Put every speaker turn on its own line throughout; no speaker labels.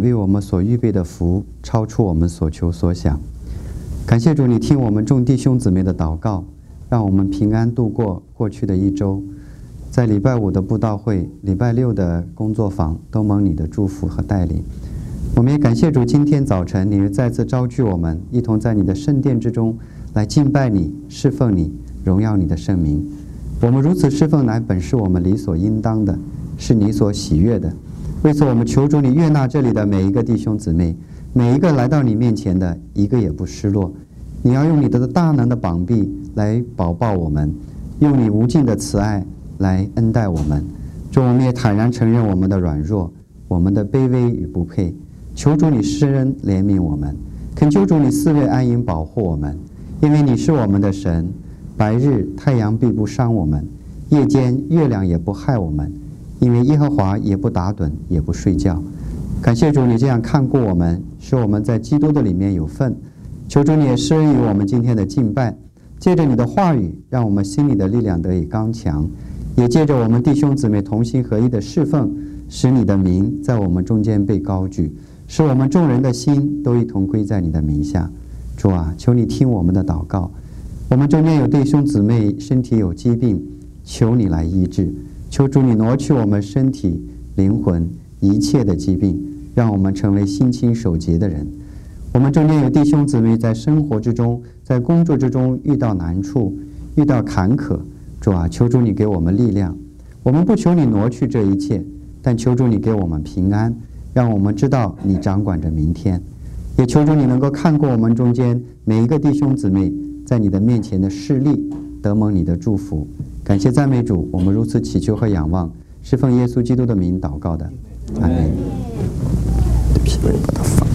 为我们所预备的福超出我们所求所想。感谢主，你听我们众弟兄姊妹的祷告，让我们平安度过过去的一周。在礼拜5的布道会、礼拜6的工作坊，都蒙你的祝福和带领。我们也感谢主，今天早晨你又再次召聚我们，一同在你的圣殿之中来敬拜你、侍奉你、荣耀你的圣名。我们如此侍奉乃本是我们理所应当的，是你所喜悦的。为此我们求主你悦纳这里的每一个弟兄姊妹，每一个来到你面前的，一个也不失落。你要用你的大能的膀臂来保抱我们，用你无尽的慈爱来恩待我们。主，我们也坦然承认我们的软弱，我们的卑微与不配。求主你施恩怜悯我们，恳求主你四围安营保护我们，因为你是我们的神。白日太阳必不伤我们，夜间月亮也不害我们，因为耶和华也不打盹也不睡觉。感谢主你这样看顾我们，使我们在基督的里面有份。求主你也施恩于我们今天的敬拜，借着你的话语，让我们心里的力量得以刚强，也借着我们弟兄姊妹同心合一的侍奉，使你的名在我们中间被高举，使我们众人的心都一同归在你的名下。主啊，求你听我们的祷告。我们中间有弟兄姊妹身体有疾病，求你来医治。求主你挪去我们身体、灵魂一切的疾病，让我们成为心清守洁的人。我们中间有弟兄姊妹在生活之中、在工作之中遇到难处、遇到坎坷，主啊，求主你给我们力量。我们不求你挪去这一切，但求主你给我们平安，让我们知道你掌管着明天。也求主你能够看过我们中间每一个弟兄姊妹在你的面前的势力，得蒙你的祝福。感谢赞美主，我们如此祈求和仰望，是奉耶稣基督的名祷告的，阿门。对不起，我也把它放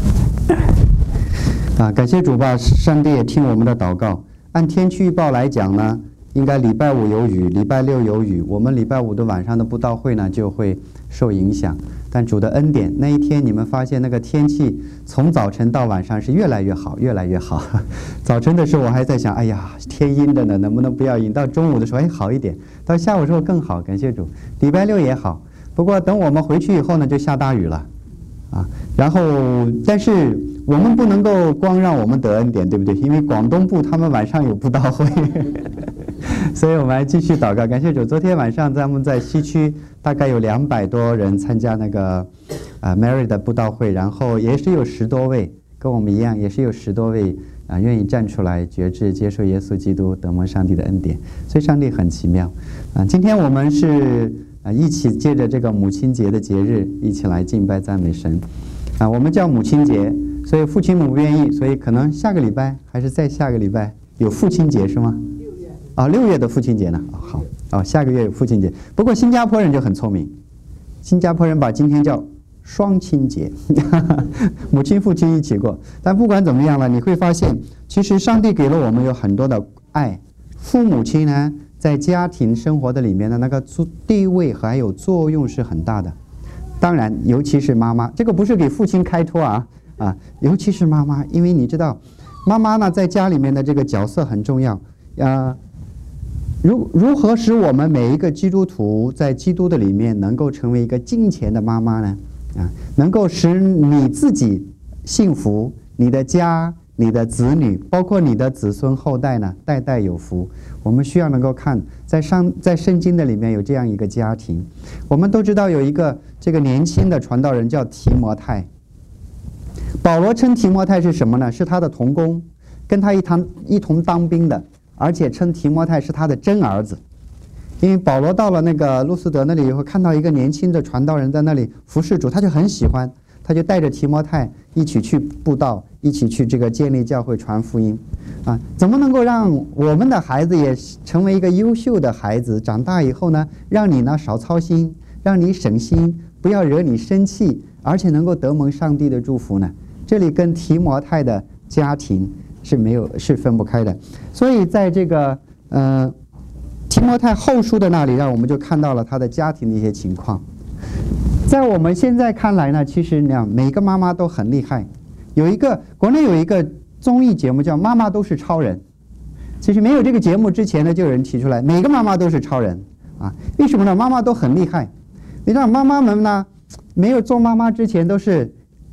下。感谢主吧，上帝也听我们的祷告。按天气预报来讲呢，应该礼拜5有雨，礼拜6有雨，我们礼拜5的晚上的布道会呢就会受影响。但主的恩典，那一天你们发现那个天气从早晨到晚上是越来越好，越来越好。早晨的时候我还在想，哎呀，天阴着呢，能不能不要阴？到中午的时候，哎，好一点。到下午的时候更好，感谢主。礼拜6也好，不过等我们回去以后呢，就下大雨了，然后，但是我们不能够光让我们得恩典，对不对？因为广东部他们晚上有布道会。所以我们还继续祷告，感谢主。昨天晚上咱们在西区大概有200多人参加那个Mary 的布道会，然后也是有10多位跟我们一样，也是有10多位愿意站出来决志接受耶稣基督，得蒙上帝的恩典。所以上帝很奇妙今天我们是一起借着这个母亲节的节日一起来敬拜赞美神我们叫母亲节，所以父亲母不愿意，所以可能下个礼拜还是再下个礼拜有父亲节是吗？6月的父亲节呢？好，下个月有父亲节。不过新加坡人就很聪明，新加坡人把今天叫双亲节，母亲父亲一起过。但不管怎么样了，你会发现，其实上帝给了我们有很多的爱。父母亲呢，在家庭生活的里面的那个地位还有作用是很大的。当然，尤其是妈妈，这个不是给父亲开脱尤其是妈妈，因为你知道，妈妈呢在家里面的这个角色很重要如何使我们每一个基督徒在基督的里面能够成为一个敬虔的妈妈呢？能够使你自己幸福，你的家、你的子女，包括你的子孙后代呢，代代有福。我们需要能够看在圣经的里面有这样一个家庭。我们都知道有一个这个年轻的传道人叫提摩太。保罗称提摩太是什么呢？是他的同工，跟他一同当兵的。而且称提摩太是他的真儿子，因为保罗到了那个路斯德那里以后，看到一个年轻的传道人在那里服侍主，他就很喜欢，他就带着提摩太一起去布道，一起去这个建立教会传福音怎么能够让我们的孩子也成为一个优秀的孩子，长大以后呢，让你呢少操心，让你省心，不要惹你生气，而且能够得蒙上帝的祝福呢？这里跟提摩太的家庭是分不开的。所以在这个提摩太后书的那里，让我们就看到了他的家庭的一些情况。在我们现在看来呢，其实每个妈妈都很厉害。国内有一个综艺节目叫《妈妈都是超人》，其实没有这个节目之前呢，就有人提出来，每个妈妈都是超人为什么呢？妈妈都很厉害。你知道妈妈们呢，没有做妈妈之前都是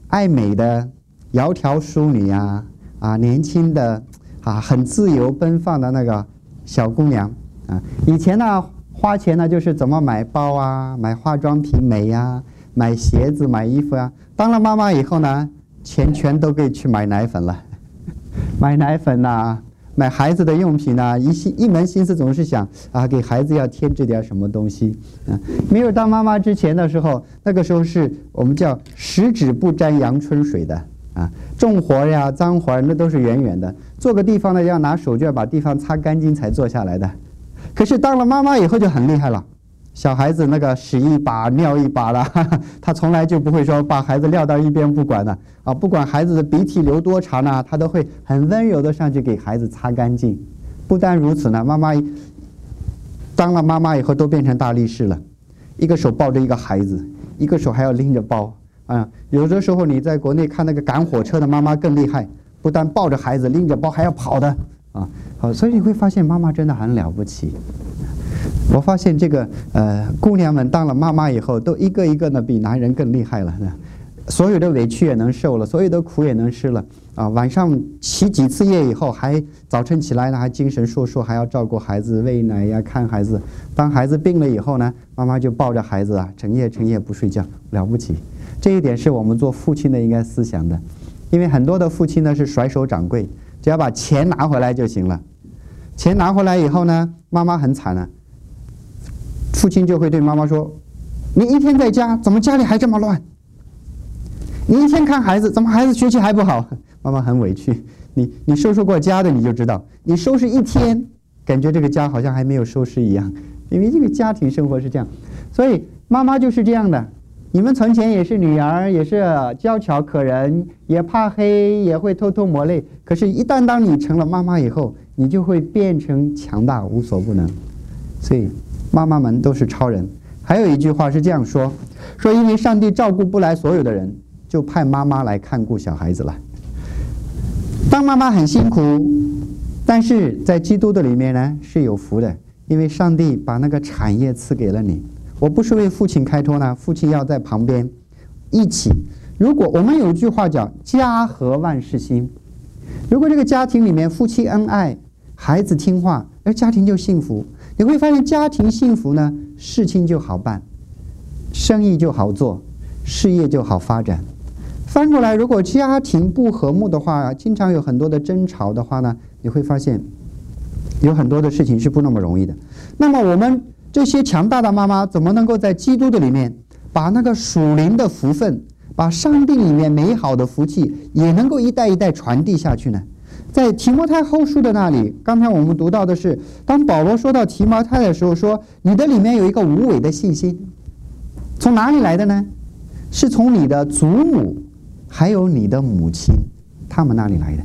爱美的窈窕淑女呀，年轻的很自由奔放的那个小姑娘啊。以前呢，花钱呢就是怎么买包啊，买化妆品美呀，买鞋子、买衣服呀。当了妈妈以后呢，钱全都可以去买奶粉了，买奶粉呐，买孩子的用品呐，一门心思总是想给孩子要添置点什么东西。没有当妈妈之前的时候，那个时候是我们叫十指不沾阳春水的重活呀、脏活那都是远远的，做个地方呢要拿手绢把地方擦干净才做下来的。可是当了妈妈以后就很厉害了。小孩子那个屎一把尿一把了，他从来就不会说把孩子撂到一边不管的不管孩子的鼻涕流多长呢，他都会很温柔的上去给孩子擦干净。不但如此呢，当了妈妈以后都变成大力士了，一个手抱着一个孩子，一个手还要拎着包有的时候你在国内看那个赶火车的妈妈更厉害，不但抱着孩子拎着包还要跑的所以你会发现妈妈真的很了不起。我发现这个姑娘们当了妈妈以后，都一个一个呢比男人更厉害了，所有的委屈也能受了，所有的苦也能吃了晚上起几次夜以后，还早晨起来呢还精神烁烁，还要照顾孩子喂奶呀，看孩子。当孩子病了以后呢，妈妈就抱着孩子整夜不睡觉，了不起。这一点是我们做父亲的应该思想的，因为很多的父亲呢是甩手掌柜，只要把钱拿回来就行了。钱拿回来以后呢，妈妈很惨父亲就会对妈妈说：“你一天在家，怎么家里还这么乱？你一天看孩子，怎么孩子学习还不好？”妈妈很委屈。你收拾过家的你就知道，你收拾一天，感觉这个家好像还没有收拾一样，因为这个家庭生活是这样。所以妈妈就是这样的。你们从前也是女儿，也是娇巧可人，也怕黑，也会偷偷抹泪。可是，一旦当你成了妈妈以后，你就会变成强大，无所不能。所以妈妈们都是超人。还有一句话是这样说因为上帝照顾不来所有的人，就派妈妈来看顾小孩子了。当妈妈很辛苦，但是在基督的里面呢是有福的，因为上帝把那个产业赐给了你。我不是为父亲开脱呢，父亲要在旁边一起。如果我们有句话叫家和万事兴，如果这个家庭里面夫妻恩爱，孩子听话，而家庭就幸福。你会发现家庭幸福呢，事情就好办，生意就好做，事业就好发展。翻过来，如果家庭不和睦的话，经常有很多的争吵的话呢，你会发现有很多的事情是不那么容易的。那么我们这些强大的妈妈怎么能够在基督的里面把那个属灵的福分，把上帝里面美好的福气也能够一代一代传递下去呢？在提摩太后书的那里，刚才我们读到的是，当保罗说到提摩太的时候说，你的里面有一个无伪的信心，从哪里来的呢？是从你的祖母还有你的母亲他们那里来的。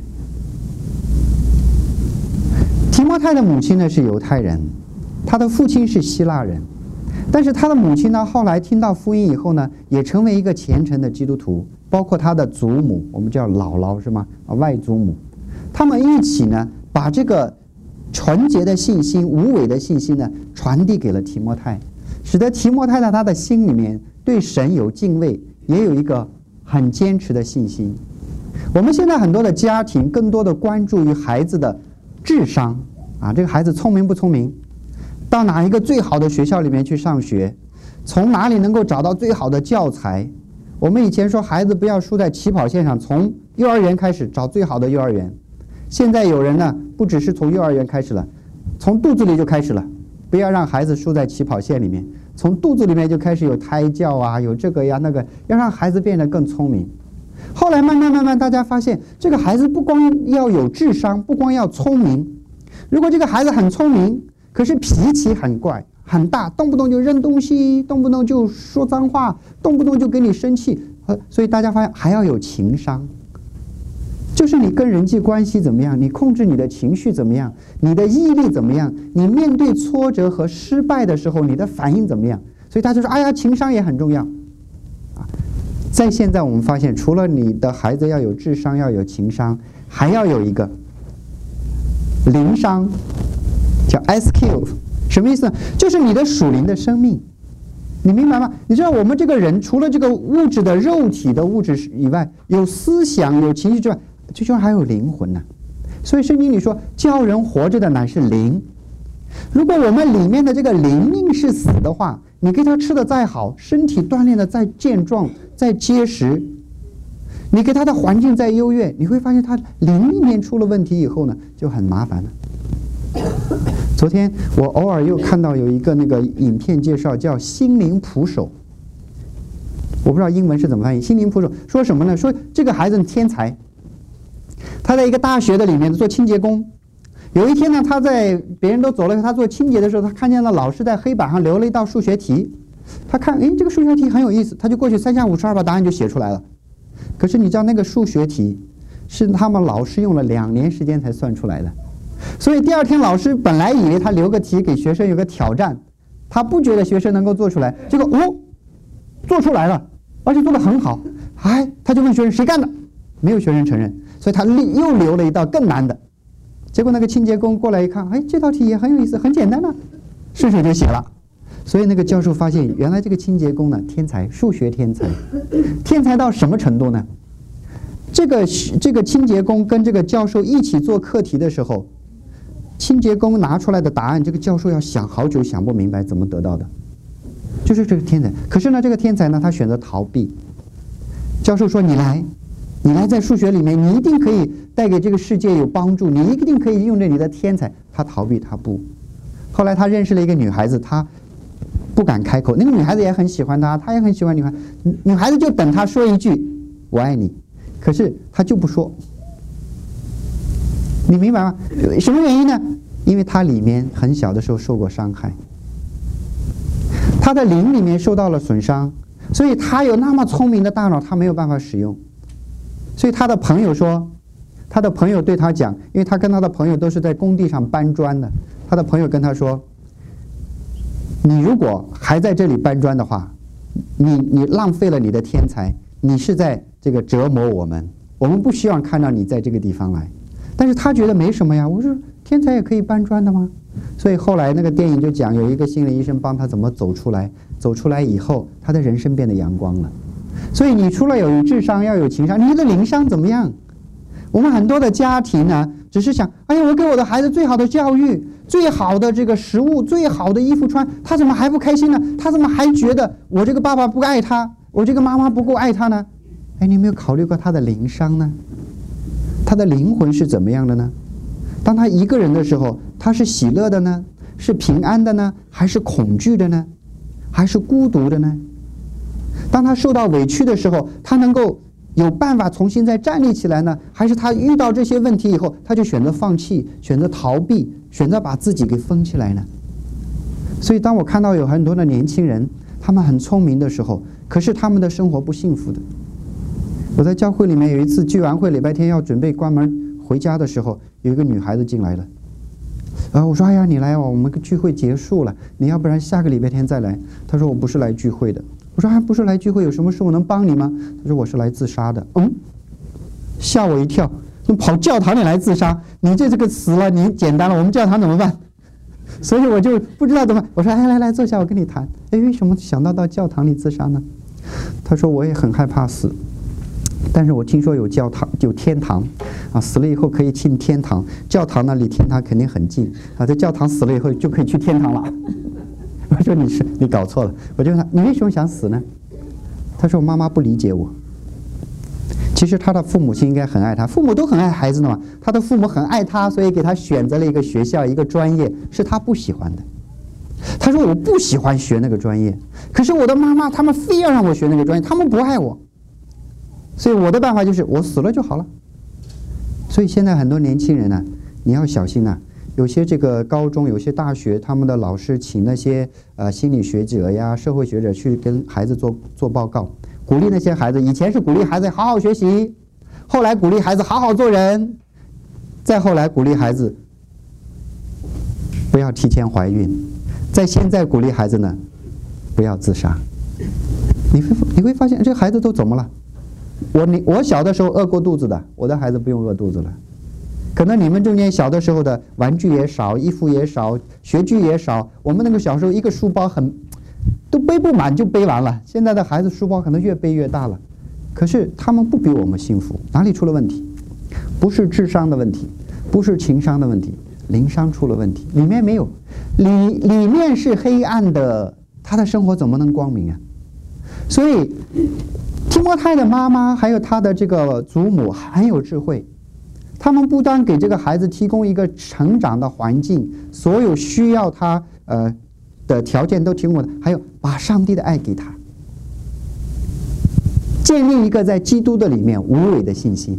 提摩太的母亲呢是犹太人，他的父亲是希腊人，但是他的母亲呢后来听到福音以后呢，也成为一个虔诚的基督徒，包括他的祖母，我们叫姥姥是吗？外祖母，他们一起呢把这个纯洁的信心、无伪的信心呢传递给了提摩太，使得提摩太在他的心里面对神有敬畏，也有一个很坚持的信心。我们现在很多的家庭更多的关注于孩子的智商这个孩子聪明不聪明，到哪一个最好的学校里面去上学，从哪里能够找到最好的教材。我们以前说孩子不要输在起跑线上，从幼儿园开始找最好的幼儿园。现在有人呢不只是从幼儿园开始了，从肚子里就开始了，不要让孩子输在起跑线里面，从肚子里面就开始有胎教有这个呀那个，要让孩子变得更聪明。后来慢慢大家发现，这个孩子不光要有智商，不光要聪明，如果这个孩子很聪明，可是脾气很怪很大，动不动就扔东西，动不动就说脏话，动不动就给你生气，所以大家发现还要有情商，就是你跟人际关系怎么样，你控制你的情绪怎么样，你的毅力怎么样，你面对挫折和失败的时候你的反应怎么样。所以大家说，哎呀，情商也很重要在现在我们发现，除了你的孩子要有智商要有情商，还要有一个灵商，叫 SQ。 什么意思呢？就是你的属灵的生命， 你明白吗？你知道我们这个人除了这个物质的肉体的物质以外，有思想有情绪之外，最重要还有灵魂呢。所以圣经里说，叫人活着的乃是灵。如果我们里面的这个灵命是死的话，你给他吃的再好，身体锻炼的再健壮再结实，你给他的环境再优越，你会发现他灵里面出了问题以后呢，就很麻烦了。昨天我偶尔又看到有一个那个影片介绍，叫心灵捕手，我不知道英文是怎么翻译。心灵捕手说什么呢？说这个孩子天才，他在一个大学的里面做清洁工。有一天呢，他在别人都走了，他做清洁的时候，他看见了老师在黑板上留了一道数学题。他看，这个数学题很有意思，他就过去3下52把答案就写出来了。可是你知道那个数学题是他们老师用了2年时间才算出来的。所以第二天老师本来以为他留个题给学生有个挑战，他不觉得学生能够做出来，结果做出来了，而且做得很好。他就问学生谁干的，没有学生承认，所以他又留了一道更难的。结果那个清洁工过来一看，这道题也很有意思，很简单的，顺手就写了。所以那个教授发现，原来这个清洁工呢，天才，数学天才，天才到什么程度呢？这个清洁工跟这个教授一起做课题的时候，清洁工拿出来的答案，这个教授要想好久想不明白怎么得到的，就是这个天才。可是呢，这个天才呢，他选择逃避。教授说：“你来，在数学里面，你一定可以带给这个世界有帮助，你一定可以用着你的天才。”他逃避，他不。后来他认识了一个女孩子，他不敢开口。那个女孩子也很喜欢他，他也很喜欢女孩。女孩子就等他说一句“我爱你”，可是他就不说。你明白吗？什么原因呢？因为他里面很小的时候受过伤害，他的灵里面受到了损伤，所以他有那么聪明的大脑，他没有办法使用。所以他的朋友说，他的朋友对他讲，因为他跟他的朋友都是在工地上搬砖的，他的朋友跟他说：“你如果还在这里搬砖的话，你浪费了你的天才，你是在这个折磨我们，我们不希望看到你在这个地方来。”但是他觉得没什么呀，我说天才也可以搬砖的吗？所以后来那个电影就讲，有一个心理医生帮他怎么走出来，走出来以后，他的人生变得阳光了。所以你除了有智商，要有情商，你的灵商怎么样？我们很多的家庭呢，只是想，我给我的孩子最好的教育，最好的这个食物，最好的衣服穿，他怎么还不开心呢？他怎么还觉得我这个爸爸不爱他，我这个妈妈不够爱他呢？你有没有考虑过他的灵商呢？他的灵魂是怎么样的呢？当他一个人的时候，他是喜乐的呢？是平安的呢？还是恐惧的呢？还是孤独的呢？当他受到委屈的时候，他能够有办法重新再站立起来呢？还是他遇到这些问题以后，他就选择放弃，选择逃避，选择把自己给封起来呢？所以当我看到有很多的年轻人，他们很聪明的时候，可是他们的生活不幸福的。我在教会里面有一次聚完会，礼拜天要准备关门回家的时候，有一个女孩子进来了。我说：“你来我们聚会结束了，你要不然下个礼拜天再来。”她说：“我不是来聚会的。”我说：“不是来聚会，有什么事我能帮你吗？”她说：“我是来自杀的。”吓我一跳，你跑教堂里来自杀，你这个死了，你简单了，我们教堂怎么办？所以我就不知道怎么。我说：“来坐下，我跟你谈。为什么想到教堂里自杀呢？”她说：“我也很害怕死。但是我听说有教堂，有天堂，死了以后可以进天堂。教堂呢离天堂肯定很近，在教堂死了以后就可以去天堂了。”我说：“你搞错了。”我就问他：“你为什么想死呢？”他说：“我妈妈不理解我。”其实他的父母亲应该很爱他，父母都很爱孩子的嘛。他的父母很爱他，所以给他选择了一个学校，一个专业是他不喜欢的。他说：“我不喜欢学那个专业，可是我的妈妈他们非要让我学那个专业，他们不爱我。所以我的办法就是我死了就好了。”所以现在很多年轻人呢，你要小心呐。有些这个高中，有些大学，他们的老师请那些心理学者呀、社会学者去跟孩子做报告，鼓励那些孩子。以前是鼓励孩子好好学习，后来鼓励孩子好好做人，再后来鼓励孩子不要提前怀孕，在现在鼓励孩子呢不要自杀。你会发现这孩子都怎么了？我小的时候饿过肚子的，我的孩子不用饿肚子了。可能你们中间小的时候的玩具也少，衣服也少，学具也少。我们那个小时候一个书包都背不满就背完了。现在的孩子书包可能越背越大了，可是他们不比我们幸福。哪里出了问题？不是智商的问题，不是情商的问题，灵商出了问题。里面没有，里面是黑暗的，他的生活怎么能光明啊？所以提摩太的妈妈还有他的这个祖母很有智慧，他们不单给这个孩子提供一个成长的环境，所有需要他的条件都提供了，还有把上帝的爱给他，建立一个在基督的里面无伪的信心。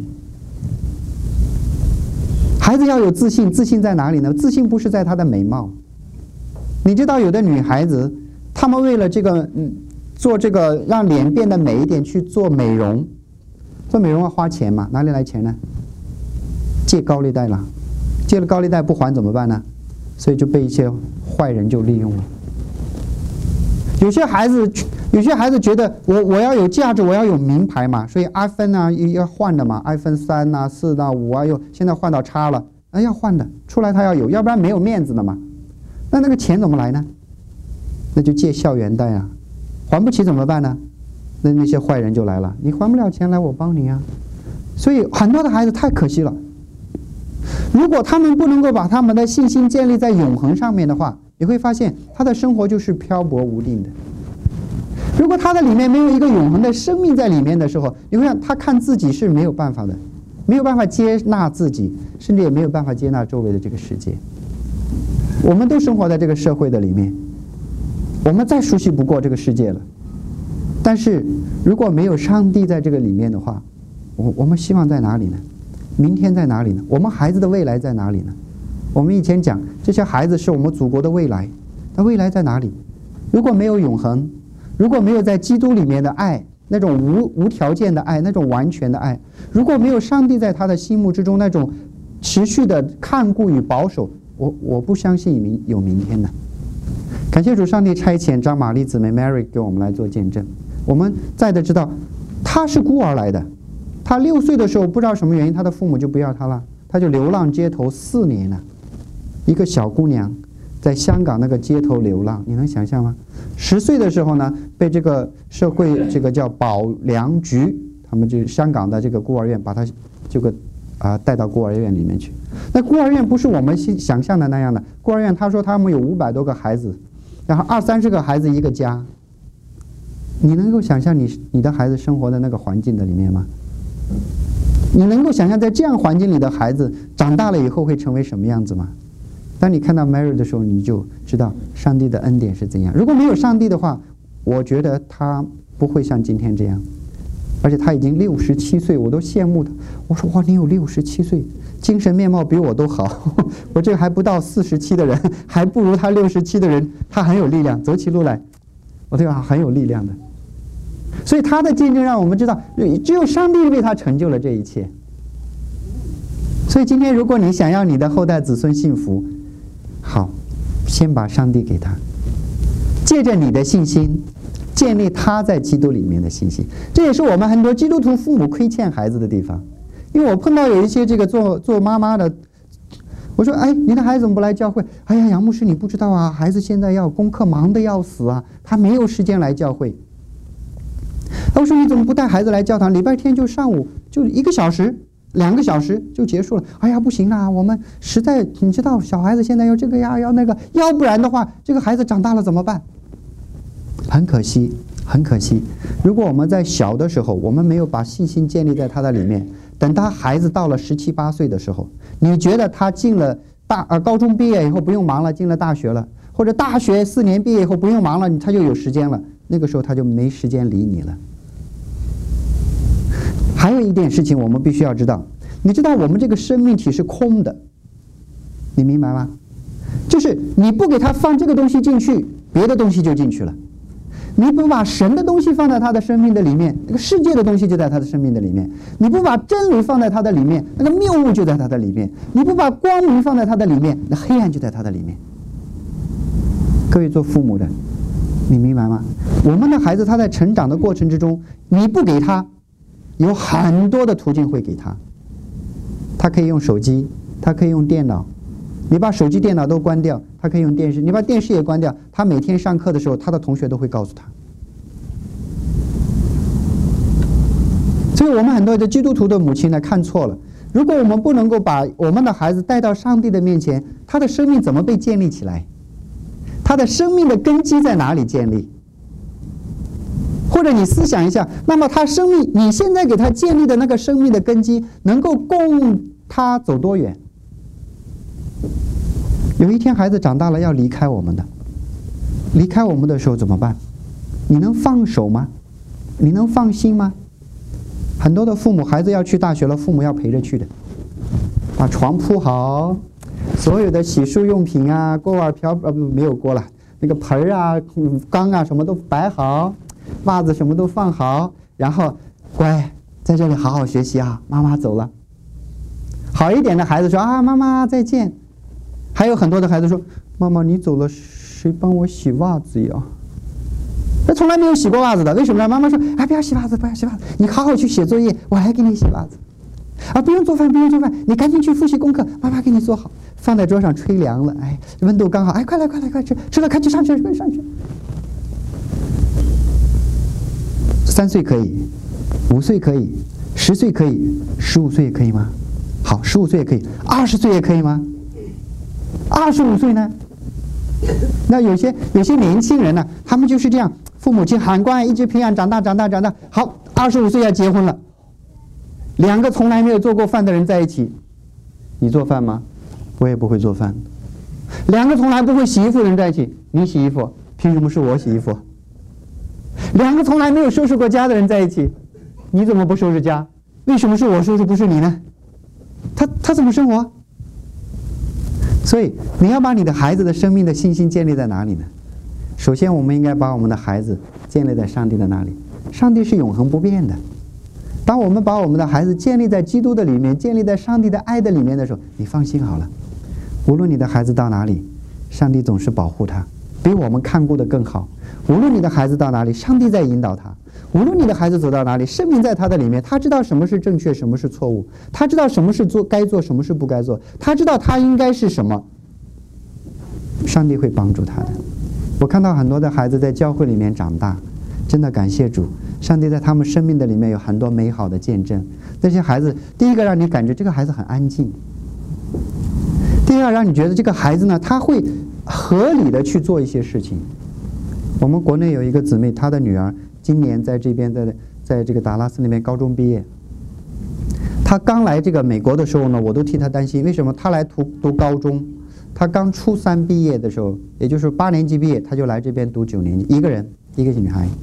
孩子要有自信，自信在哪里呢？自信不是在她的美貌。你知道有的女孩子，她们为了这个做这个让脸变得美一点去做美容，做美容要花钱嘛？哪里来钱呢？借高利贷了，借了高利贷不还怎么办呢？所以就被一些坏人就利用了。有些孩子觉得我要有价值，我要有名牌嘛，所以 iPhone 啊要换的嘛 ，iPhone 3啊、4啊、5啊，又现在换到X了，要换的，出来他要有，要不然没有面子的嘛。那个钱怎么来呢？那就借校园贷啊，还不起怎么办呢？那些坏人就来了，你还不了钱来我帮你啊。所以很多的孩子太可惜了。如果他们不能够把他们的信心建立在永恒上面的话，你会发现他的生活就是漂泊无定的。如果他的里面没有一个永恒的生命在里面的时候，你会让他看自己是没有办法的，没有办法接纳自己，甚至也没有办法接纳周围的这个世界。我们都生活在这个社会的里面，我们再熟悉不过这个世界了。但是如果没有上帝在这个里面的话，我们希望在哪里呢？明天在哪里呢？我们孩子的未来在哪里呢？我们以前讲这些孩子是我们祖国的未来，那未来在哪里？如果没有永恒，如果没有在基督里面的爱，那种无条件的爱，那种完全的爱，如果没有上帝在他的心目之中那种持续的看顾与保守，我不相信有明天的。感谢主，上帝差遣张玛丽姊妹 Mary 给我们来做见证。我们再的知道，她是孤儿来的。她6岁的时候，不知道什么原因，她的父母就不要她了，她就流浪街头4年了。一个小姑娘在香港那个街头流浪，你能想象吗？10岁的时候呢，被这个社会这个叫保良局，他们就香港的这个孤儿院，把她这个带到孤儿院里面去。那孤儿院不是我们想象的那样的，孤儿院他说他们有500多个孩子，然后20-30个孩子一个家。你能够想象你的孩子生活在那个环境的里面吗？你能够想象在这样环境里的孩子长大了以后会成为什么样子吗？当你看到 Mary 的时候，你就知道上帝的恩典是怎样。如果没有上帝的话，我觉得他不会像今天这样。而且他已经67岁，我都羡慕他。我说哇，你有67岁，精神面貌比我都好。我这个还不到47的人，还不如他67的人，他很有力量，走起路来，我对他很有力量的。所以他的见证让我们知道，只有上帝为他成就了这一切。所以今天如果你想要你的后代子孙幸福，好，先把上帝给他，借着你的信心建立他在基督里面的信心。这也是我们很多基督徒父母亏欠孩子的地方。因为我碰到有一些这个做妈妈的，我说哎，你的孩子怎么不来教会？哎呀，杨牧师你不知道啊，孩子现在要功课忙得要死啊，他没有时间来教会。我说你怎么不带孩子来教堂？礼拜天就上午就1个小时2个小时就结束了。哎呀，不行啦，我们实在你知道小孩子现在要这个呀要那个，要不然的话这个孩子长大了怎么办？很可惜，很可惜。如果我们在小的时候我们没有把信心建立在他的里面，等他孩子到了17、18岁的时候，你觉得他进了高中毕业以后不用忙了，进了大学了，或者大学4年毕业以后不用忙了，他就有时间了，那个时候他就没时间理你了。还有一点事情我们必须要知道，你知道我们这个生命体是空的，你明白吗？就是你不给他放这个东西进去，别的东西就进去了。你不把神的东西放在他的生命的里面，那个世界的东西就在他的生命的里面；你不把真理放在他的里面，那个谬误就在他的里面；你不把光明放在他的里面，那黑暗就在他的里面。各位做父母的，你明白吗？我们的孩子他在成长的过程之中，你不给他，有很多的途径会给他。他可以用手机，他可以用电脑， 你把手机、电脑都关掉，他可以用电视；你把电视也关掉，他每天上课的时候，他的同学都会告诉他。所以我们很多的基督徒的母亲呢看错了。如果我们不能够把我们的孩子带到上帝的面前，他的生命怎么被建立起来？他的生命的根基在哪里建立？或者你思想一下，那么他生命，你现在给他建立的那个生命的根基，能够供他走多远？有一天孩子长大了要离开我们的，离开我们的时候怎么办？你能放手吗？你能放心吗？很多的父母，孩子要去大学了，父母要陪着去的，把床铺好，所有的洗漱用品啊，锅碗瓢没有锅了，那个盆啊、缸啊什么都摆好，袜子什么都放好，然后乖，在这里好好学习啊，妈妈走了。好一点的孩子说啊，妈妈再见。还有很多的孩子说，妈妈你走了，谁帮我洗袜子呀？他从来没有洗过袜子的，为什么呢？妈妈说，哎，不要洗袜子，不要洗袜子，你好好去写作业，我来给你洗袜子。啊，不用做饭，不用做饭，你赶紧去复习功课，妈妈给你做好，放在桌上吹凉了，哎，温度刚好，哎，快来快来快吃，吃了快去上学，快上学。3岁可以，5岁可以，10岁可以，15岁也可以吗？好，15岁也可以，20岁也可以吗？25岁呢？那有些年轻人呢，他们就是这样，父母亲喊惯，一直培养，长大，好，25岁要结婚了，2个从来没有做过饭的人在一起，你做饭吗？我也不会做饭。2个从来不会洗衣服的人在一起，你洗衣服，凭什么是我洗衣服？2个从来没有收拾过家的人在一起，你怎么不收拾家？为什么是我收拾不是你呢？他怎么生活？所以你要把你的孩子的生命的信心建立在哪里呢？首先我们应该把我们的孩子建立在上帝的那里。上帝是永恒不变的。当我们把我们的孩子建立在基督的里面，建立在上帝的爱的里面的时候，你放心好了，无论你的孩子到哪里，上帝总是保护他，比我们看顾的更好。无论你的孩子到哪里，上帝在引导他。无论你的孩子走到哪里，生命在他的里面，他知道什么是正确，什么是错误，他知道什么是该做，什么是不该做，他知道他应该是什么。上帝会帮助他的。我看到很多的孩子在教会里面长大，真的感谢主，上帝在他们生命的里面有很多美好的见证。这些孩子，第一个让你感觉这个孩子很安静，第二让你觉得这个孩子呢，他会合理的去做一些事情。我们国内有一个姊妹，她的女儿今年在这边在这个达拉斯那边高中毕业。她刚来这个美国的时候呢，我都替她担心，为什么？她来读高中，她刚初3毕业的时候，也就是8年级毕业，她就来这边读9年级，一个人，一个女孩。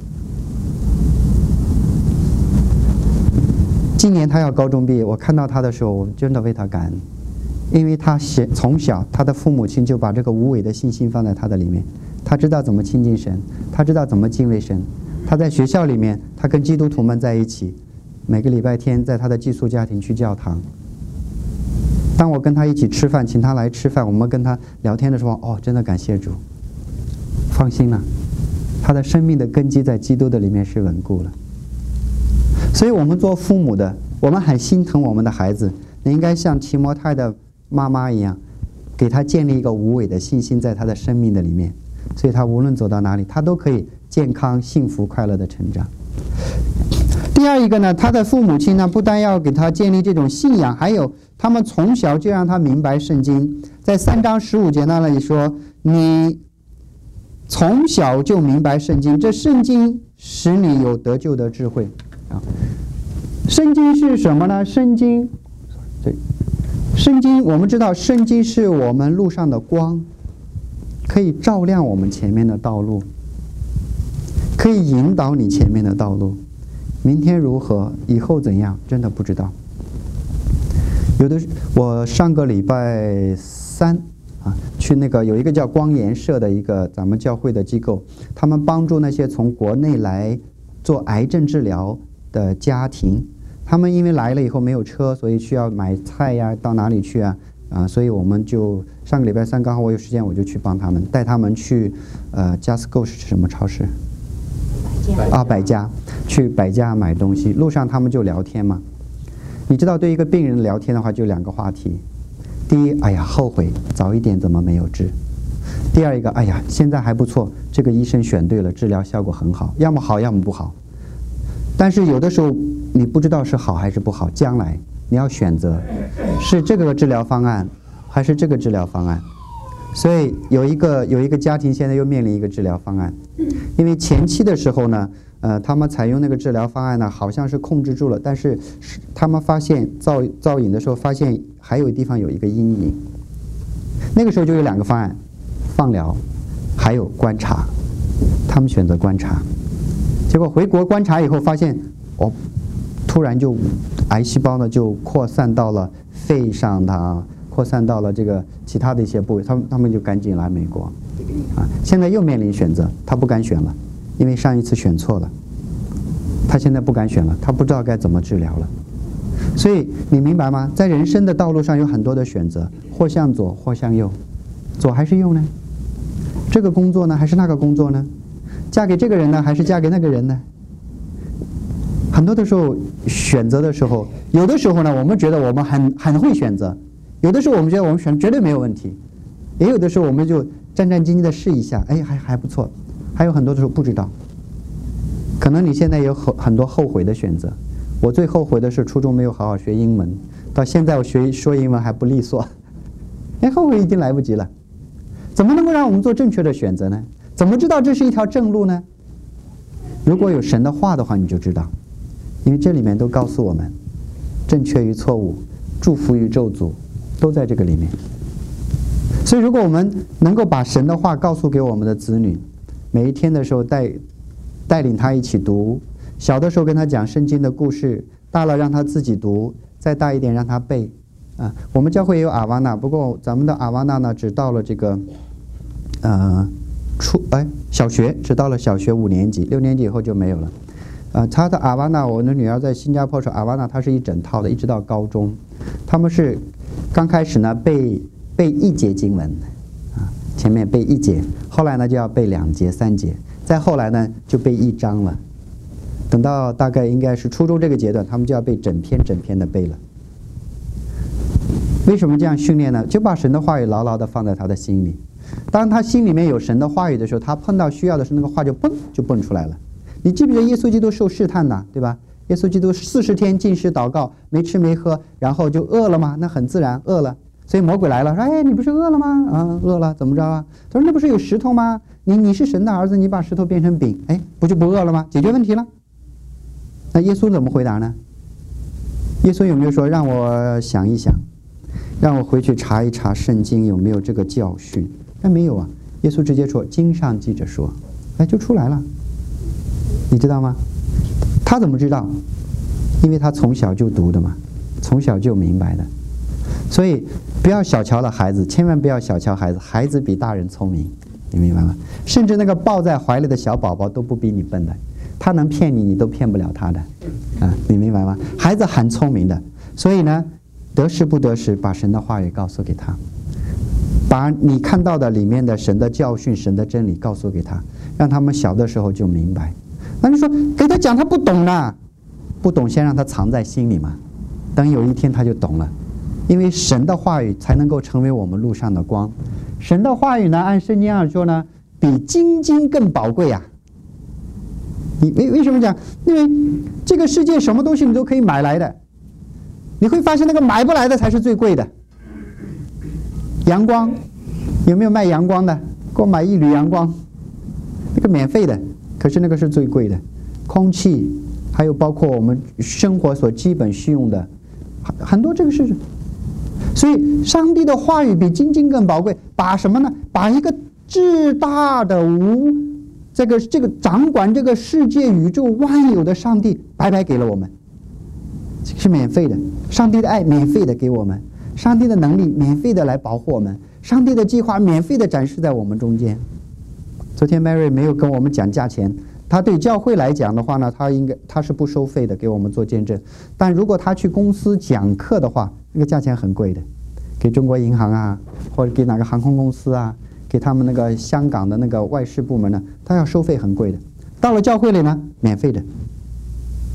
今年她要高中毕业，我看到她的时候，我真的为她感恩，因为她从小她的父母亲就把这个无伪的信心放在她的里面，她知道怎么亲近神，她知道怎么敬畏神。她在学校里面，她跟基督徒们在一起，每个礼拜天在她的寄宿家庭去教堂。当我跟她一起吃饭，请她来吃饭，我们跟她聊天的时候，哦，真的感谢主，放心了，她的生命的根基在基督的里面是稳固了。所以我们做父母的，我们很心疼我们的孩子，你应该像提摩太的妈妈一样，给他建立一个无伪的信心在他的生命的里面，所以他无论走到哪里，他都可以健康、幸福、快乐的成长。第二一个呢，他的父母亲呢，不但要给他建立这种信仰，还有他们从小就让他明白圣经。在3章15节那里说，你从小就明白圣经，这圣经使你有得救的智慧啊。圣经是什么呢？圣经我们知道，圣经是我们路上的光，可以照亮我们前面的道路，可以引导你前面的道路。明天如何，以后怎样，真的不知道。我上个礼拜3去那个有一个叫光研社的一个咱们教会的机构，他们帮助那些从国内来做癌症治疗的家庭。他们因为来了以后没有车，所以需要买菜呀，到哪里去啊？所以我们就上个礼拜3刚好我有时间，我就去帮他们，带他们去Costco 是什么超市？百家，去百家买东西。路上他们就聊天嘛。你知道，对一个病人聊天的话，就2个话题。 第一，哎呀，后悔早一点怎么没有治；第二一个，哎呀，现在还不错，这个医生选对了，治疗效果很好，要么好，要么不好。但是有的时候你不知道是好还是不好，将来你要选择是这个治疗方案还是这个治疗方案。所以有一个家庭现在又面临一个治疗方案，因为前期的时候呢，他们采用那个治疗方案呢，好像是控制住了，但是他们发现造影的时候发现还有地方有一个阴影，那个时候就有2个方案，放疗还有观察，他们选择观察，结果回国观察以后发现，突然就癌细胞呢就扩散到了肺上扩散到了这个其他的一些部位，他们就赶紧来美国，现在又面临选择，他不敢选了，因为上一次选错了，他现在不敢选了，他不知道该怎么治疗了。所以你明白吗？在人生的道路上有很多的选择，或向左，或向右，左还是右呢？这个工作呢，还是那个工作呢？嫁给这个人呢，还是嫁给那个人呢？很多的时候选择的时候，有的时候呢，我们觉得我们很会选择。有的时候我们觉得我们选绝对没有问题，也有的时候我们就战战兢兢的试一下，哎，还不错。还有很多的时候不知道，可能你现在有很多后悔的选择。我最后悔的是初中没有好好学英文，到现在我说英文还不利索，后悔已经来不及了。怎么能够让我们做正确的选择呢？怎么知道这是一条正路呢？如果有神的话的话，你就知道，因为这里面都告诉我们，正确与错误，祝福与咒诅，都在这个里面。所以如果我们能够把神的话告诉给我们的子女，每一天的时候带领他一起读，小的时候跟他讲圣经的故事，大了让他自己读，再大一点让他背。我们教会也有阿瓦纳，不过咱们的阿瓦纳呢，只到了这个小学，只到了小学5年级，6年级以后就没有了。他的阿瓦纳，我的女儿在新加坡说阿瓦纳，它是一整套的，一直到高中。他们是刚开始呢背1节经文，前面背1节，后来呢就要背2节、3节，再后来呢就背1章了。等到大概应该是初中这个阶段，他们就要背整篇的背了。为什么这样训练呢？就把神的话语牢牢地放在他的心里。当他心里面有神的话语的时候，他碰到需要的时候，那个话就蹦出来了。你记不记得耶稣基督受试探呢？对吧？耶稣基督40天禁食祷告，没吃没喝，然后就饿了吗？那很自然，饿了。所以魔鬼来了，说：“哎，你不是饿了吗？饿了，怎么着啊？”他说：“那不是有石头吗？你是神的儿子，你把石头变成饼，哎，不就不饿了吗？解决问题了。”那耶稣怎么回答呢？耶稣有没有说让我想一想，让我回去查一查圣经有没有这个教训？没有啊。耶稣直接说：“经上记着说。”就出来了。你知道吗？他怎么知道？因为他从小就读的嘛，从小就明白的。所以不要小瞧了孩子，千万不要小瞧孩子，孩子比大人聪明，你明白吗？甚至那个抱在怀里的小宝宝都不比你笨的，他能骗你，你都骗不了他的，你明白吗？孩子很聪明的。所以呢，得时不得时，把神的话语告诉给他，把你看到的里面的神的教训、神的真理告诉给他，让他们小的时候就明白。那你说给他讲他不懂呢？不懂先让他藏在心里嘛，等有一天他就懂了。因为神的话语才能够成为我们路上的光。神的话语呢，按圣经上说呢，比金金更宝贵啊。你为什么讲？因为这个世界什么东西你都可以买来的，你会发现那个买不来的才是最贵的。阳光，有没有卖阳光的？给我买1缕阳光，那个免费的，可是那个是最贵的。空气，还有包括我们生活所基本需用的，很多这个是。所以上帝的话语比金金更宝贵。把什么呢？把一个至大的这个掌管这个世界宇宙万有的上帝白白给了我们，是免费的。上帝的爱免费的给我们，上帝的能力免费的来保护我们，上帝的计划免费的展示在我们中间。昨天 Mary 没有跟我们讲价钱，他对教会来讲的话呢，他是不收费的，给我们做见证。但如果他去公司讲课的话，那个价钱很贵的，给中国银行啊，或者给哪个航空公司啊，给他们那个香港的那个外事部门呢，他要收费很贵的。到了教会里呢，免费的。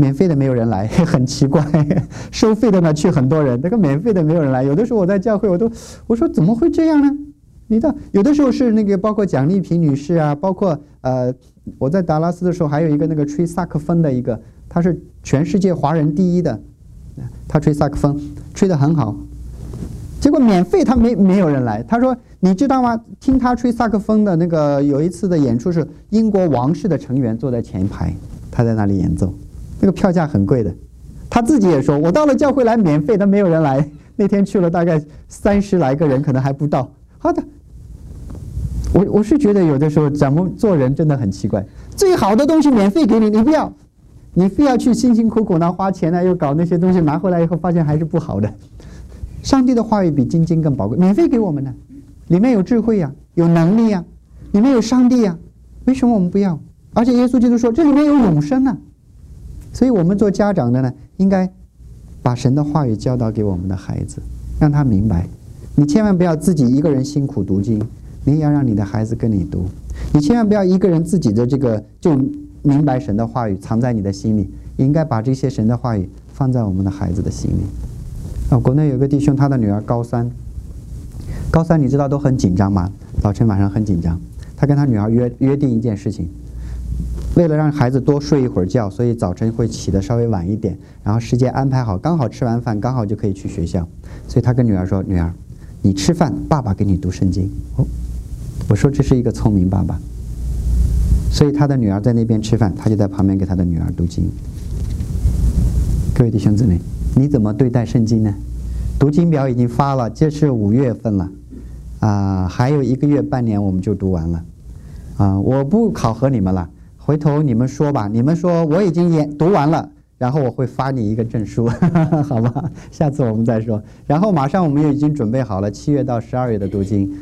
免费的没有人来，很奇怪。收费的呢去很多人，那个免费的没有人来。有的时候我在教会，我说怎么会这样呢？你知道，有的时候是那个包括蒋丽萍女士啊，包括我在达拉斯的时候还有一个那个吹萨克风的一个，他是全世界华人第一的，他吹萨克风吹得很好。结果免费他没有人来。他说你知道吗？听他吹萨克风的那个有一次的演出是英国王室的成员坐在前排，他在那里演奏，那个票价很贵的。他自己也说，我到了教会来免费，但没有人来。那天去了大概30来个人，可能还不到。好的，我是觉得有的时候咱们做人真的很奇怪，最好的东西免费给你，你不要，你非要去辛辛苦苦呢花钱呢，又搞那些东西，拿回来以后发现还是不好的。上帝的话语比金经更宝贵，免费给我们的，里面有智慧呀，有能力呀，里面有上帝呀，为什么我们不要？而且耶稣基督说这里面有永生啊。所以我们做家长的呢，应该把神的话语教导给我们的孩子，让他明白。你千万不要自己一个人辛苦读经，你也要让你的孩子跟你读。你千万不要一个人自己的这个就明白神的话语藏在你的心里，也应该把这些神的话语放在我们的孩子的心里。国内有个弟兄，他的女儿高三你知道都很紧张吗？早晨晚上很紧张。他跟他女儿约定一件事情，为了让孩子多睡一会儿觉，所以早晨会起得稍微晚一点，然后时间安排好，刚好吃完饭刚好就可以去学校。所以他跟女儿说，女儿你吃饭爸爸给你读圣经。我说这是一个聪明爸爸。所以他的女儿在那边吃饭，他就在旁边给他的女儿读经。各位弟兄姊妹，你怎么对待圣经呢？读经表已经发了，这是5月份了还有1个月半年我们就读完了我不考核你们了，回头你们说吧，你们说我已经读完了，然后我会发你一个证书好吧，下次我们再说。然后马上我们也已经准备好了7月到12月的读经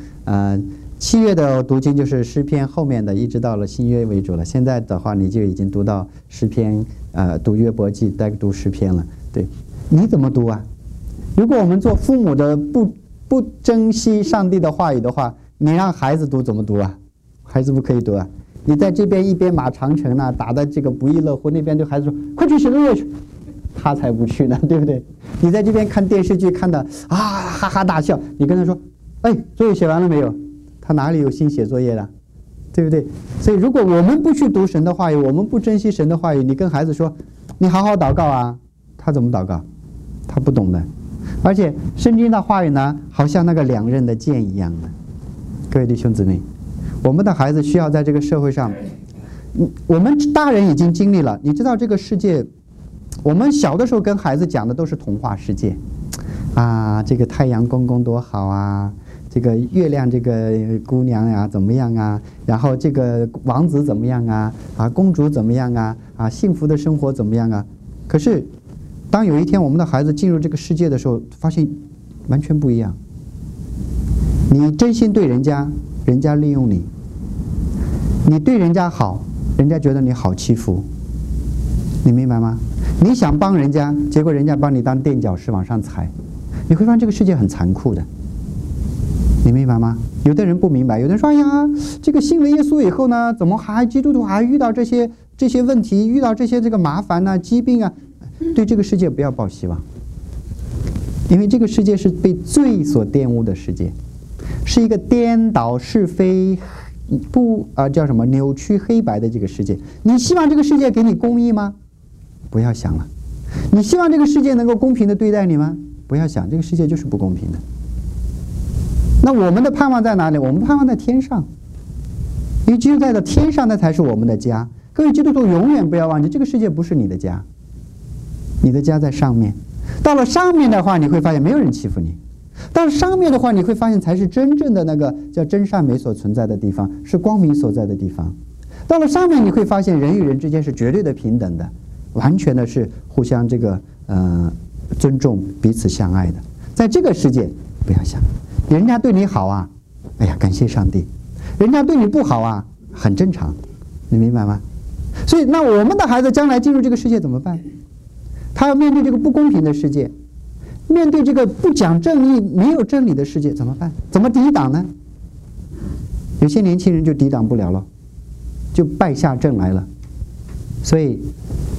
7月的读经就是诗篇后面的，一直到了新约为主了。现在的话你就已经读到诗篇读约伯记，再读诗篇了。对，你怎么读啊？如果我们做父母的不珍惜上帝的话语的话，你让孩子读怎么读啊？孩子不可以读啊！你在这边一边马长城啊，打的这个不亦乐乎，那边对孩子说快去写作业去，他才不去呢，对不对？你在这边看电视剧看的哈哈大笑，你跟他说作业写完了没有？他哪里有心写作业了？对不对？所以如果我们不去读神的话语，我们不珍惜神的话语，你跟孩子说你好好祷告啊，他怎么祷告？他不懂的。而且圣经的话语呢，好像那个2刃的剑一样的。各位弟兄姊妹，我们的孩子需要在这个社会上，我们大人已经经历了，你知道这个世界，我们小的时候跟孩子讲的都是童话世界这个太阳公公多好啊，这个月亮这个姑娘呀怎么样啊，然后这个王子怎么样啊，公主怎么样啊，幸福的生活怎么样啊。可是当有一天我们的孩子进入这个世界的时候，发现完全不一样。你真心对人家，人家利用你；你对人家好，人家觉得你好欺负。你明白吗？你想帮人家，结果人家把你当垫脚石往上踩。你会发现这个世界很残酷的。你明白吗？有的人不明白，有的人说：“哎呀，这个信了耶稣以后呢，怎么基督徒还遇到这些问题，遇到这些这个麻烦啊、疾病啊？”对这个世界不要抱希望，因为这个世界是被罪所玷污的世界，是一个颠倒是非、叫什么扭曲黑白的这个世界。你希望这个世界给你公义吗？不要想了。你希望这个世界能够公平的对待你吗？不要想，这个世界就是不公平的。那我们的盼望在哪里？我们盼望在天上，因为只有在天上，那才是我们的家。各位基督徒永远不要忘记，这个世界不是你的家。你的家在上面，到了上面的话，你会发现没有人欺负你；到了上面的话，你会发现才是真正的那个叫真善美所存在的地方，是光明所在的地方。到了上面，你会发现人与人之间是绝对的平等的，完全的是互相这个尊重、彼此相爱的。在这个世界，不要想人家对你好啊，哎呀，感谢上帝；人家对你不好啊，很正常，你明白吗？所以，那我们的孩子将来进入这个世界怎么办？他要面对这个不公平的世界，面对这个不讲正义、没有真理的世界，怎么办？怎么抵挡呢？有些年轻人就抵挡不了了，就败下阵来了。所以，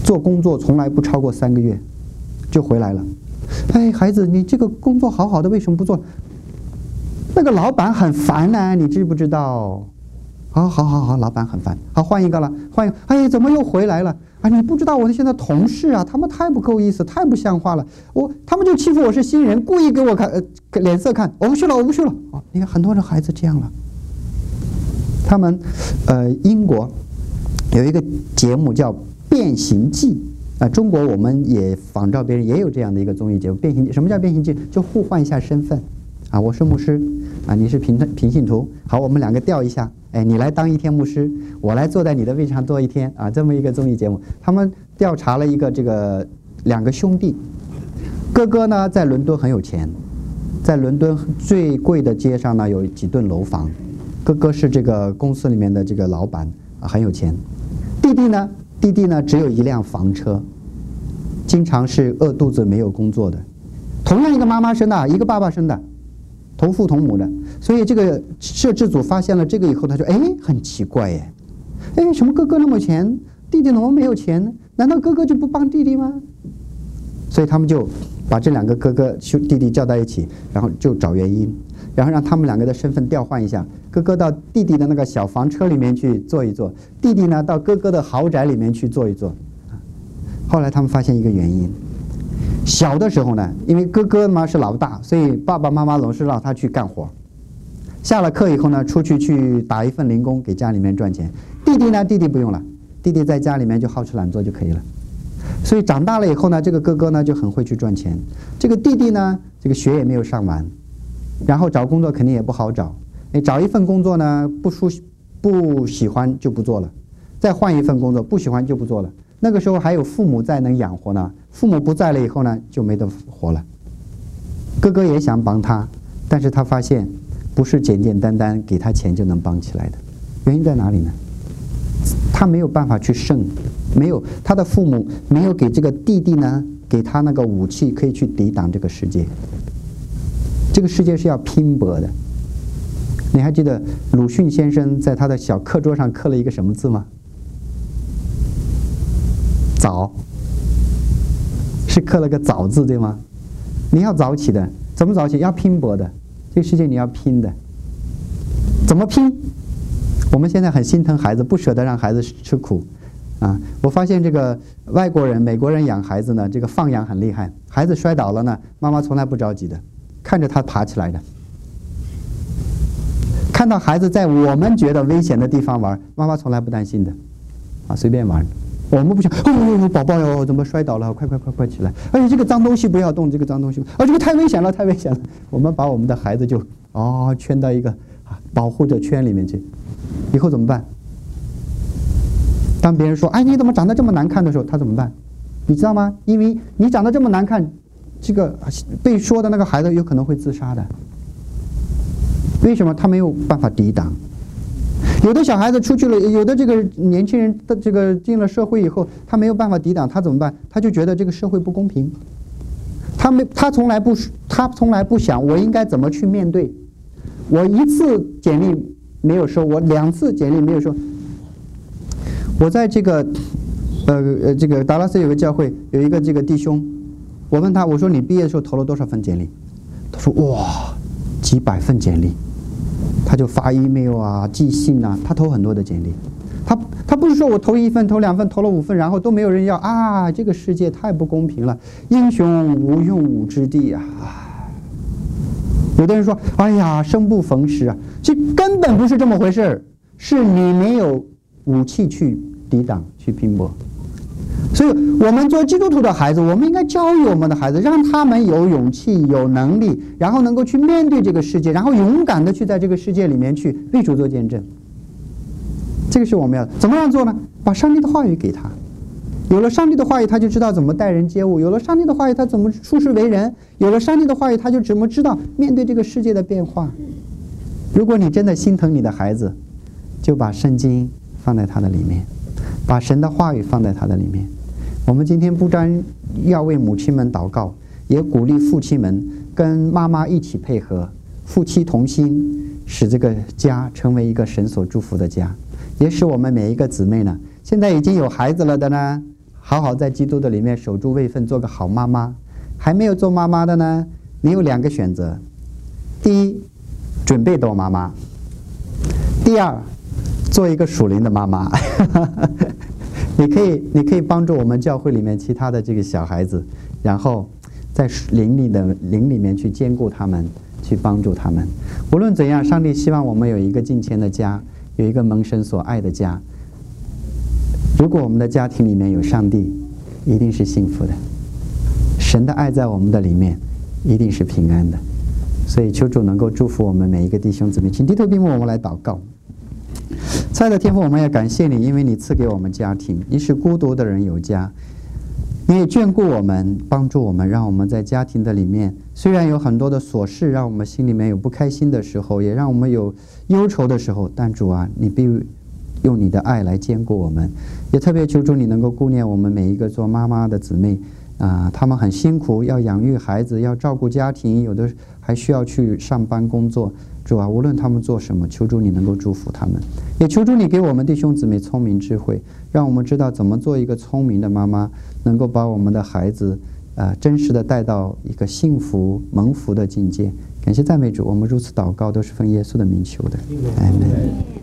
做工作从来不超过3个月，就回来了。哎，孩子，你这个工作好好的，为什么不做？那个老板很烦呢，你知不知道？好，老板很烦，好，换一个了，换一个。哎，怎么又回来了？啊，你不知道我的现在同事啊，他们太不够意思，太不像话了。他们就欺负我是新人，故意给我看脸色看。我不去了。哦，你看很多的孩子这样了。他们英国有一个节目叫《变形记》啊，中国我们也仿照别人也有这样的一个综艺节目《变形记》。什么叫变形记？就互换一下身份啊，我是牧师啊，你是平信徒，好，我们2个调一下。哎，你来当1天牧师，我来坐在你的位置上坐1天啊，这么一个综艺节目。他们调查了2个兄弟，哥哥呢在伦敦很有钱，在伦敦最贵的街上呢有几栋楼房，哥哥是这个公司里面的这个老板啊，很有钱。弟弟呢只有1辆房车，经常是饿肚子没有工作的。同样一个妈妈生的，一个爸爸生的，同父同母的。所以这个摄制组发现了这个以后，他说：“哎，很奇怪耶，哎，什么哥哥那么有钱，弟弟怎么没有钱呢？难道哥哥就不帮弟弟吗？”所以他们就把这2个哥哥弟弟叫在一起，然后就找原因，然后让他们2个的身份调换一下，哥哥到弟弟的那个小房车里面去坐一坐，弟弟呢到哥哥的豪宅里面去坐一坐。后来他们发现一个原因。小的时候呢，因为哥哥嘛是老大，所以爸爸妈妈总是让他去干活。下了课以后呢，出去打一份零工给家里面赚钱。弟弟不用了，弟弟在家里面就好吃懒做就可以了。所以长大了以后呢，这个哥哥呢就很会去赚钱，这个弟弟呢，这个学也没有上完，然后找工作肯定也不好找。找一份工作呢，不喜欢就不做了，再换一份工作，不喜欢就不做了。那个时候还有父母在能养活呢，父母不在了以后呢，就没得活了。哥哥也想帮他，但是他发现不是简简单单给他钱就能帮起来的。原因在哪里呢？他没有办法去胜，他的父母没有给这个弟弟呢，给他那个武器可以去抵挡这个世界。这个世界是要拼搏的。你还记得鲁迅先生在他的小课桌上刻了一个什么字吗？早，是刻了个早字，对吗？你要早起的，怎么早起？要拼搏的，这个世界你要拼的。怎么拼？我们现在很心疼孩子，不舍得让孩子吃苦啊！我发现这个外国人、美国人养孩子呢，这个放养很厉害。孩子摔倒了呢，妈妈从来不着急的，看着他爬起来的。看到孩子在我们觉得危险的地方玩，妈妈从来不担心的，啊，随便玩。我们不想，哦，宝宝哟，怎么摔倒了？快起来！而且这个脏东西不要动，这个脏东西，这个太危险了，太危险了。我们把我们的孩子就圈到一个保护的圈里面去，以后怎么办？当别人说，哎，你怎么长得这么难看的时候，他怎么办？你知道吗？因为你长得这么难看，这个被说的那个孩子有可能会自杀的。为什么？他没有办法抵挡。有的小孩子出去了，有的这个年轻人的这个进了社会以后，他没有办法抵挡，他怎么办？他就觉得这个社会不公平，他从来不想我应该怎么去面对。我1次简历没有收，我2次简历没有收。我在这个这个达拉斯有个教会，有一个这个弟兄，我问他，我说你毕业的时候投了多少份简历？他说哇，几百份简历。他就发 email 啊，寄信啊，他投很多的简历。他不是说我投1份、投2份、投了5份，然后都没有人要啊！这个世界太不公平了，英雄无用武之地啊！有的人说，哎呀，生不逢时啊，这根本不是这么回事，是你没有武器去抵挡、去拼搏。所以我们做基督徒的孩子，我们应该教育我们的孩子，让他们有勇气、有能力，然后能够去面对这个世界，然后勇敢的去在这个世界里面去为主做见证。这个是我们要怎么样做呢？把上帝的话语给他，有了上帝的话语，他就知道怎么待人接物；有了上帝的话语，他怎么处世为人；有了上帝的话语，他就怎么知道面对这个世界的变化。如果你真的心疼你的孩子，就把圣经放在他的里面，把神的话语放在他的里面。我们今天不单要为母亲们祷告，也鼓励父亲们跟妈妈一起配合，夫妻同心，使这个家成为一个神所祝福的家，也使我们每一个姊妹呢，现在已经有孩子了的呢， 好好在基督的里面守住位分，做个好妈妈。还没有做妈妈的呢，你有2个选择：第一，准备做妈妈；第二，做一个属灵的妈妈。你可以帮助我们教会里面其他的这个小孩子，然后在灵里面去兼顾他们，去帮助他们。无论怎样，上帝希望我们有一个敬虔的家，有一个蒙神所爱的家。如果我们的家庭里面有上帝，一定是幸福的。神的爱在我们的里面，一定是平安的。所以求主能够祝福我们每一个弟兄姊妹。请低头闭目，我们来祷告。亲爱的天父，我们要感谢你，因为你赐给我们家庭，你使孤独的人有家，你也眷顾我们，帮助我们，让我们在家庭的里面，虽然有很多的琐事，让我们心里面有不开心的时候，也让我们有忧愁的时候，但主啊，你必用你的爱来兼顾我们。也特别求主你能够顾念我们每一个做妈妈的姊妹他们很辛苦，要养育孩子，要照顾家庭，有的还需要去上班工作。主啊，无论他们做什么，求主你能够祝福他们，也求主你给我们弟兄姊妹聪明智慧，让我们知道怎么做一个聪明的妈妈，能够把我们的孩子真实的带到一个幸福蒙福的境界。感谢赞美主，我们如此祷告都是奉耶稣的名求的，阿们。